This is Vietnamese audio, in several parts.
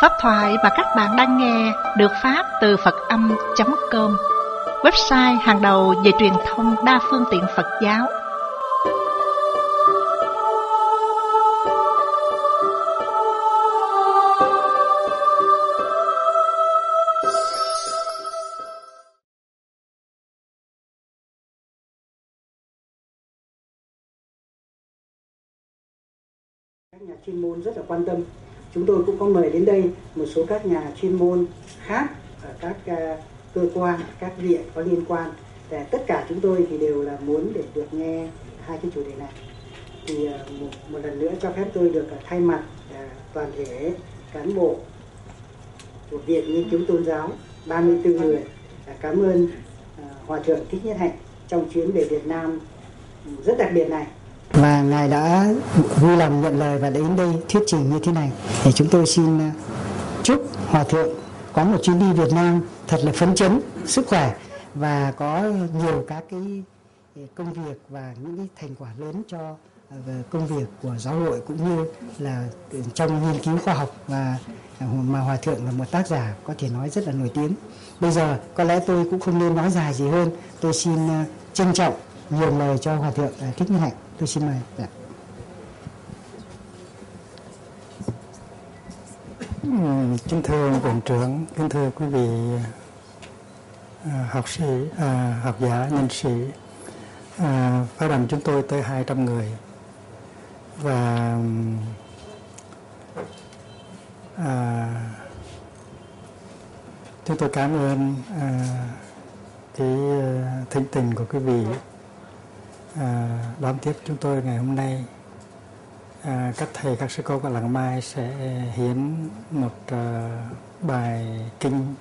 Pháp thoại mà các bạn đang nghe được phát từ Phật âm.com, website hàng đầu về truyền thông đa phương tiện Phật giáo. Các nhà chuyên môn rất là quan tâm. Chúng tôi cũng có mời đến đây một số các nhà chuyên môn khác ở các cơ quan, các viện có liên quan. Để tất cả chúng tôi thì đều là muốn để được nghe hai cái chủ đề này. Thì một lần nữa cho phép tôi được thay mặt toàn thể cán bộ của Viện Nghiên cứu Tôn giáo 34 người cảm ơn Hòa Thượng Thích Nhất Hạnh trong chuyến về Việt Nam rất đặc biệt này. Và Ngài đã vui lòng nhận lời và đến đây thuyết trình như thế này. Thì chúng tôi xin chúc Hòa Thượng có một chuyến đi Việt Nam thật là phấn chấn, sức khỏe và có nhiều các cái công việc và những cái thành quả lớn cho công việc của giáo hội cũng như là trong nghiên cứu khoa học, và mà Hòa Thượng là một tác giả có thể nói rất là nổi tiếng. Bây giờ có lẽ tôi cũng không nên nói dài gì hơn. Tôi xin trân trọng nhường lời cho Hòa Thượng Thích Nhất Hạnh. Tôi xin mời. Dạ. Kính thưa viện trưởng, kính thưa quý vị học sĩ, học giả, nhân sĩ, phái đoàn chúng tôi tới 200 người và chúng tôi cảm ơn cái thính tình của quý vị đón tiếp chúng tôi ngày hôm nay. Các thầy, các sư cô của Làng Mai sẽ hiến một bài kinh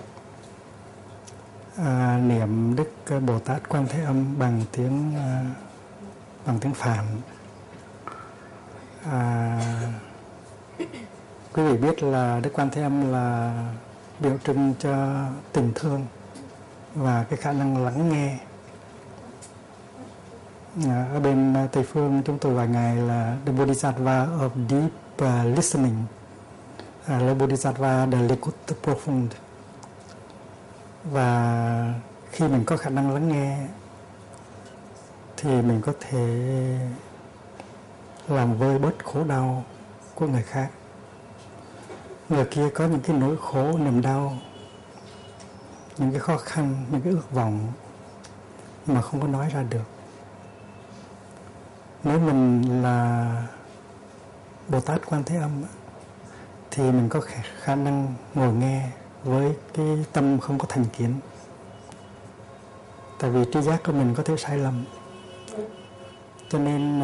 niệm Đức Bồ Tát Quan Thế Âm bằng tiếng Phạn. Quý vị biết là Đức Quan Thế Âm là biểu trưng cho tình thương và cái khả năng lắng nghe. Ở bên Tây Phương chúng tôi gọi Ngài là The Bodhisattva of Deep Listening, là Bodhisattva de l'écoute profonde. Và khi mình có khả năng lắng nghe thì mình có thể làm vơi bớt khổ đau của người khác. Người kia có những cái nỗi khổ, niềm đau, những cái khó khăn, những cái ước vọng mà không có nói ra được. Nếu mình là Bồ Tát Quan Thế Âm thì mình có khả năng ngồi nghe với cái tâm không có thành kiến. Tại vì tri giác của mình có thể sai lầm, cho nên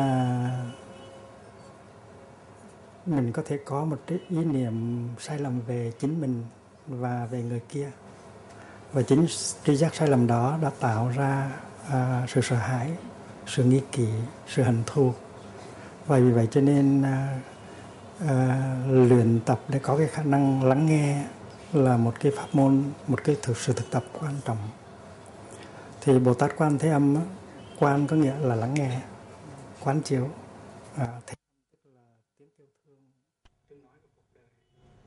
mình có thể có một cái ý niệm sai lầm về chính mình và về người kia. Và chính tri giác sai lầm đó đã tạo ra sự sợ hãi, sự nghi kỵ, sự hận thù. Và vì vậy cho nên luyện tập để có cái khả năng lắng nghe là một cái pháp môn, một cái sự thực tập quan trọng. Thì Bồ Tát Quan Thế Âm, quan có nghĩa là lắng nghe, quán chiếu. Thế tức là tiếng kêu thương, tiếng nói của cuộc đời.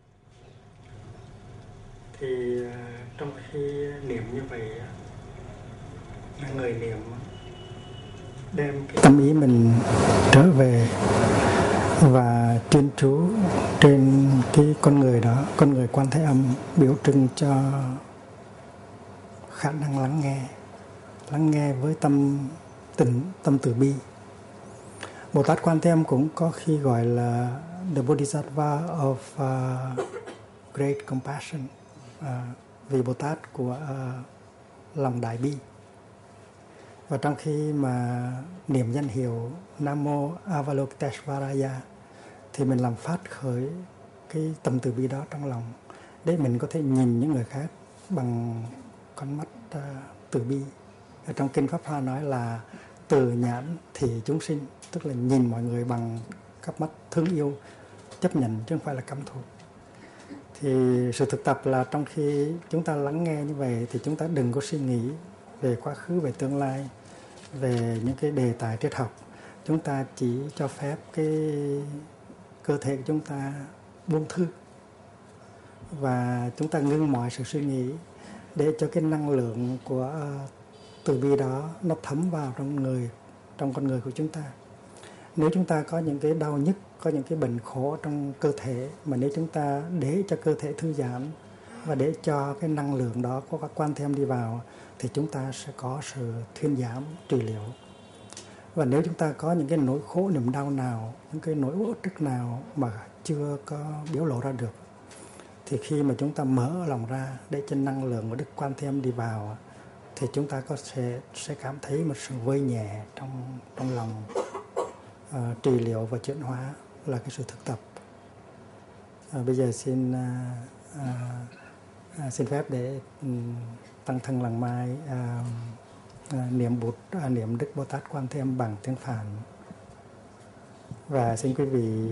Thì trong khi niệm như vậy, người niệm đem cái tâm ý mình trở về và chuyên chú trên cái con người đó, con người Quan Thế Âm biểu trưng cho khả năng lắng nghe với tâm từ bi. Bồ Tát Quan Thế Âm cũng có khi gọi là the Bodhisattva of great compassion, vì Bồ Tát của lòng đại bi. Và trong khi mà niệm danh hiệu Nam Mô Avalokiteshvaraya thì mình làm phát khởi cái tâm từ bi đó trong lòng để mình có thể nhìn những người khác bằng con mắt từ bi. Ở trong Kinh Pháp Hoa nói là từ nhãn thì chúng sinh, tức là nhìn mọi người bằng cặp mắt thương yêu, chấp nhận chứ không phải là căm thù. Thì sự thực tập là trong khi chúng ta lắng nghe như vậy thì chúng ta đừng có suy nghĩ về quá khứ, về tương lai, về những cái đề tài triết học. Chúng ta chỉ cho phép cái cơ thể của chúng ta buông thư và chúng ta ngưng mọi sự suy nghĩ để cho cái năng lượng của từ bi đó nó thấm vào trong con người của chúng ta. Nếu chúng ta có những cái đau nhức, có những cái bệnh khổ trong cơ thể, mà nếu chúng ta để cho cơ thể thư giãn và để cho cái năng lượng đó của các quan thêm đi vào, thì chúng ta sẽ có sự thuyên giảm, trị liệu. Và nếu chúng ta có những cái nỗi khổ, niềm đau nào, những cái nỗi uất ức nào mà chưa có biểu lộ ra được, thì khi mà chúng ta mở lòng ra để cho năng lượng của Đức Quan Thế Âm đi vào, thì chúng ta sẽ cảm thấy một sự vơi nhẹ trong lòng. Trị liệu và chuyển hóa là cái sự thực tập. Bây giờ xin phép để tăng thân làng mai niệm Đức Bồ Tát Quan Thế Âm bằng tiếng Phạn, và xin quý vị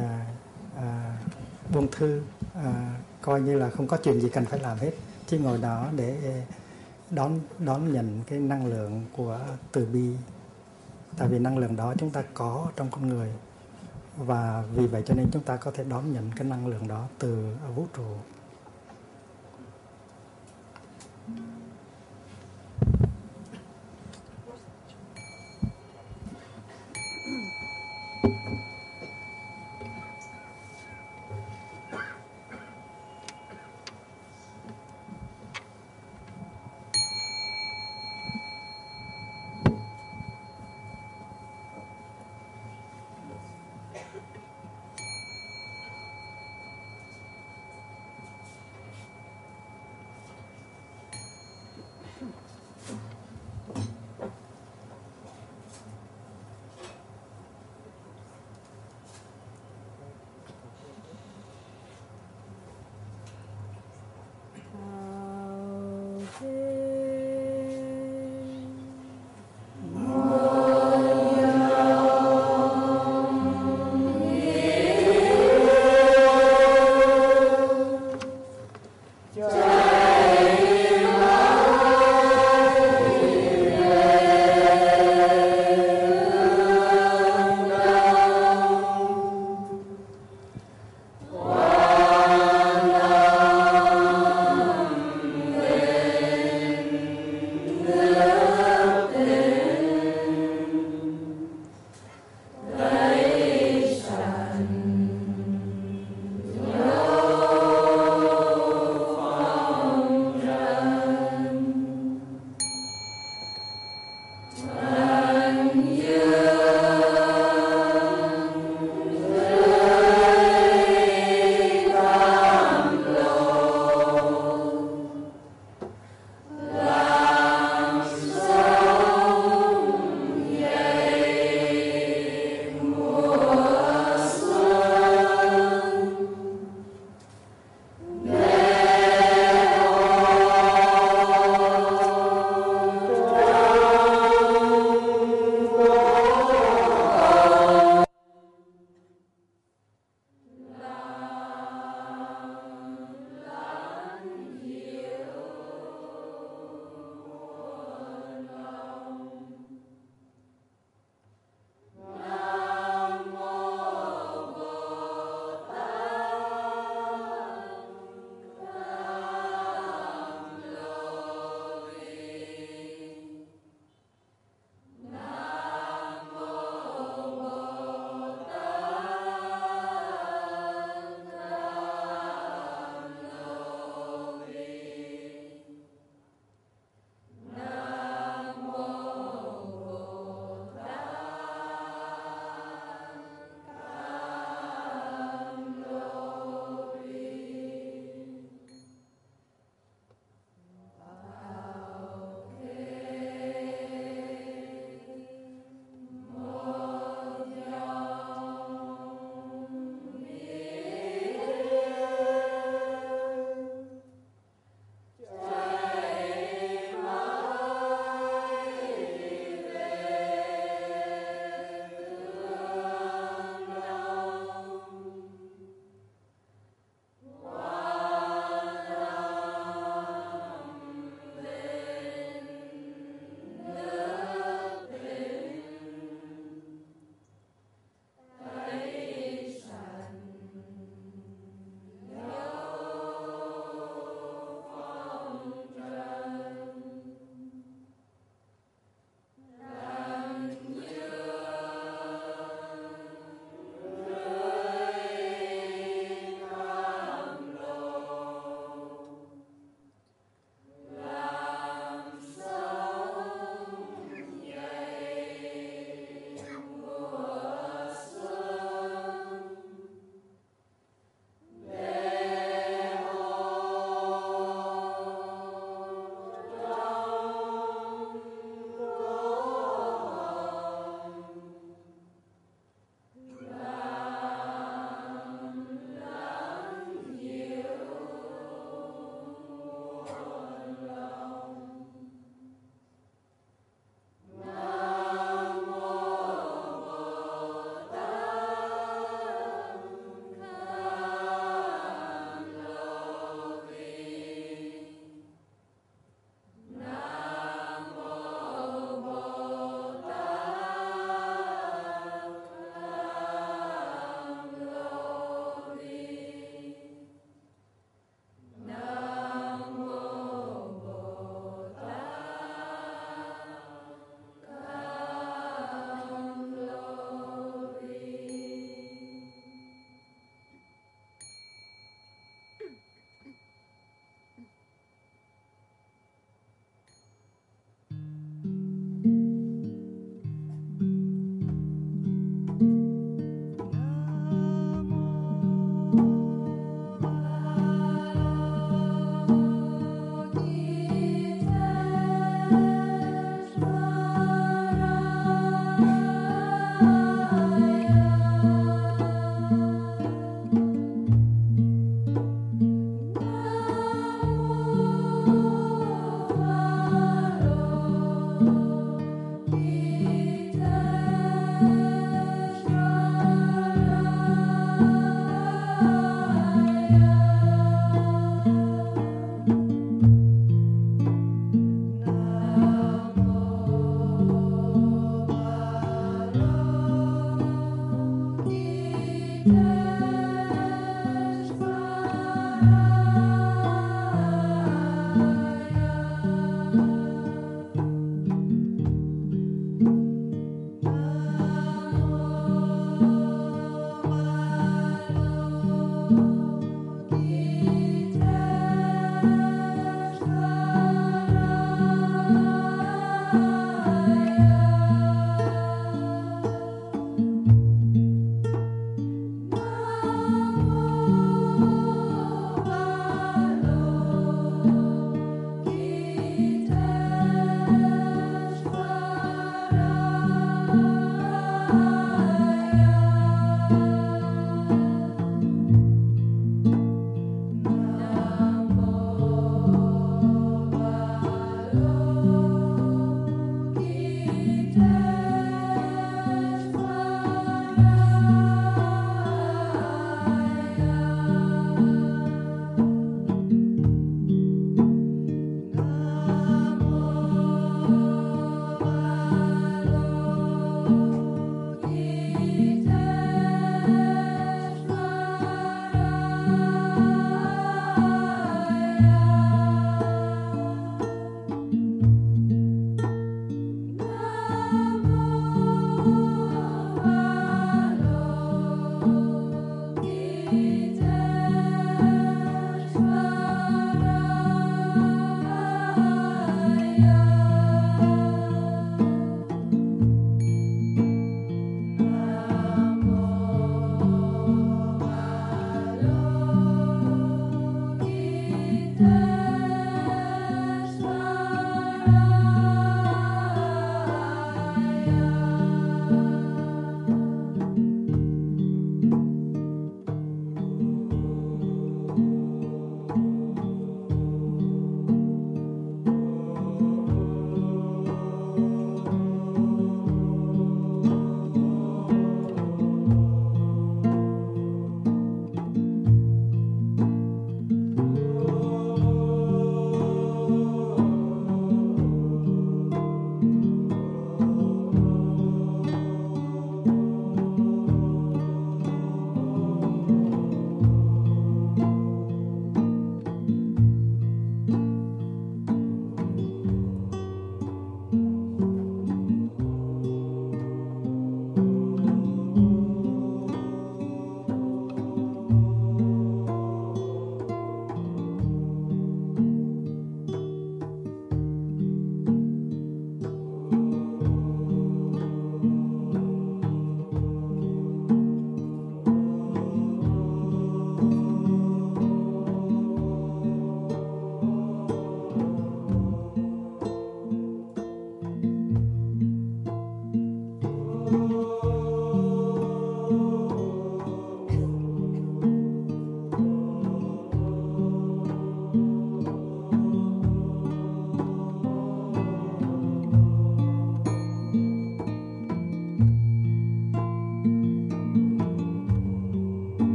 buông thư, coi như là không có chuyện gì cần phải làm hết, chỉ ngồi đó để đón nhận cái năng lượng của từ bi. Tại vì năng lượng đó chúng ta có trong con người, và vì vậy cho nên chúng ta có thể đón nhận cái năng lượng đó từ vũ trụ.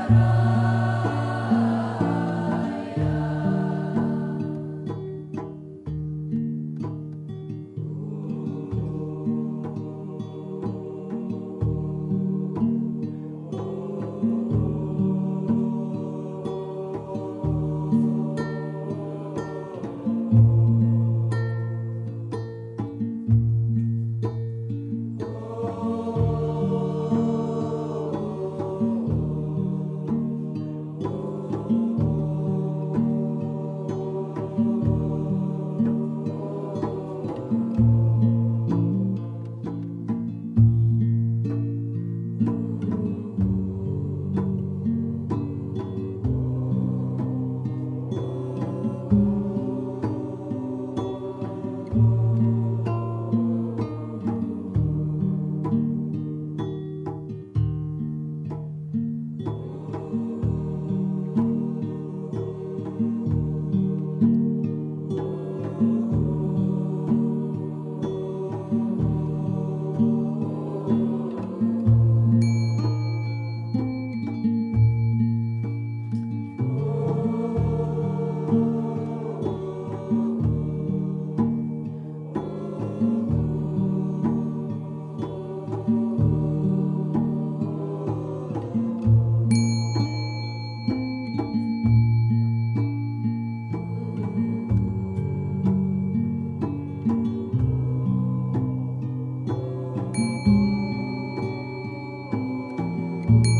you.